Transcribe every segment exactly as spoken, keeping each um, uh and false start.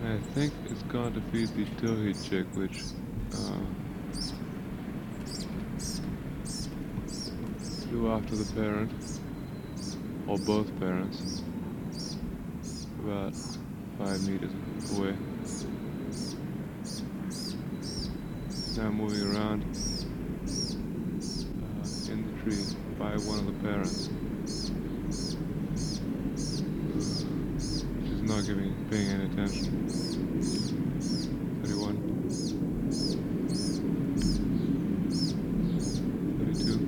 I think it's gone to feed the towhead chick, which uh, flew after the parent, or both parents, about five meters away. Now moving around uh, in the tree by one of the parents, which is not giving, paying any attention. thirty-one. thirty-two.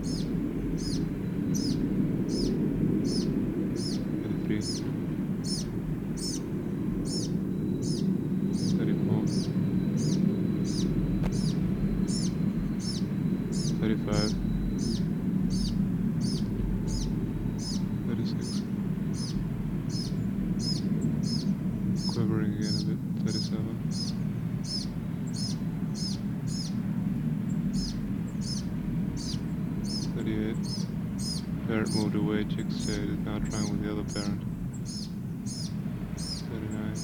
thirty-three. thirty-four. thirty-five. thirty-six. Quivering again a bit. thirty-seven. thirty-eight. Parent moved away, chick stayed, is now trying with the other parent. thirty-nine.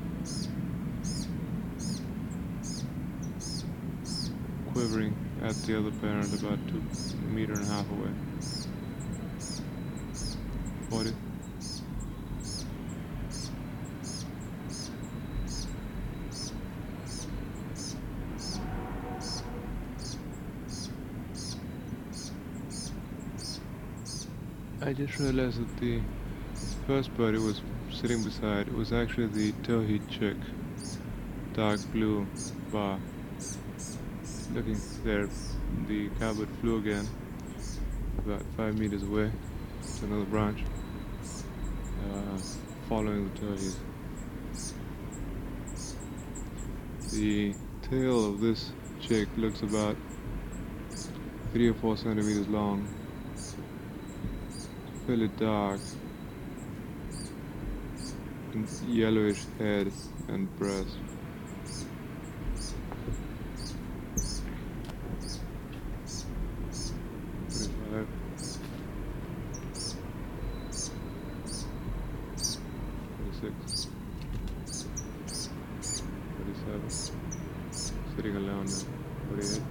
Quivering at the other parent about two a meter and a half away. forty. I just realized that the first bird it was sitting beside, it was actually the towhead chick, dark blue bar. Looking there, the cowbird flew again, about five meters away, to another branch, uh, following the towhead. The tail of this chick looks about three or four centimeters long, fairly dark, and yellowish head and breast. thirty-five. thirty-six. thirty-seven. Sitting alone now. forty-eight.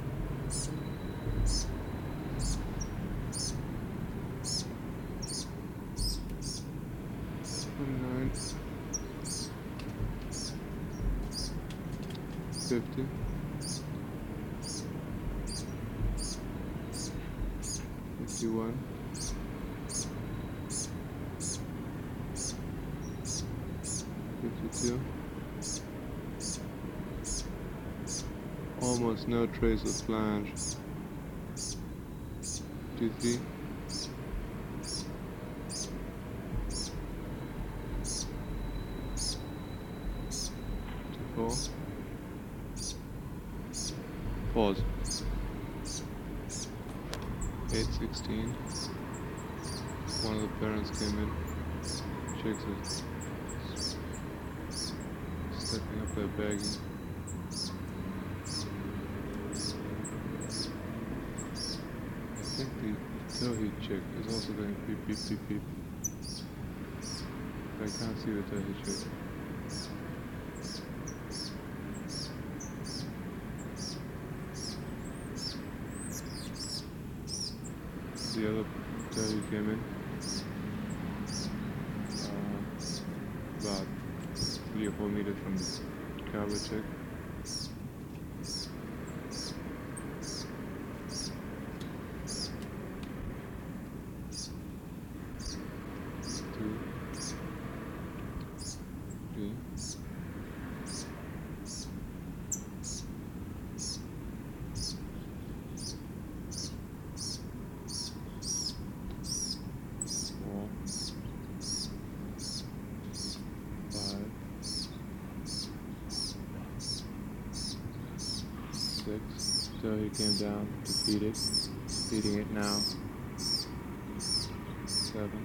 forty-nine. fifty. fifty-one. fifty-two. Almost no trace of flange. fifty-three. fifty-four. Pause. eight sixteen. One of the parents came in. Chicks are stepping up their bagging. I think the towhead chick is also going beep beep beep beep. But I can't see the towhead chick. The other towhead came in. Uh, about three or four meters from the cowbird chick. Two, three, four, five, six. So he came down to feed it, feeding it now. Seven.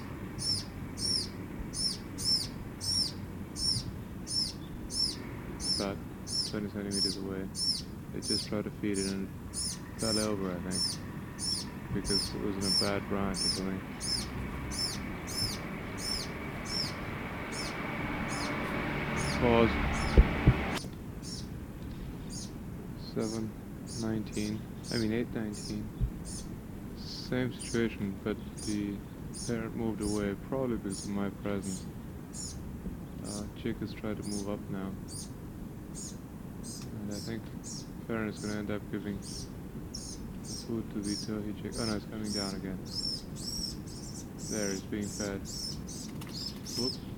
About twenty centimeters away. They just tried to feed it and it fell over, I think, because it was in a bad branch or something. Pause. seven nineteen. I mean eight nineteen. Same situation, but the parent moved away, probably because of my presence. Uh, chick is trying to move up now. And I think parent is going to end up giving food to the Tohi chick. Oh no, it's coming down again. There, it's being fed. Whoop.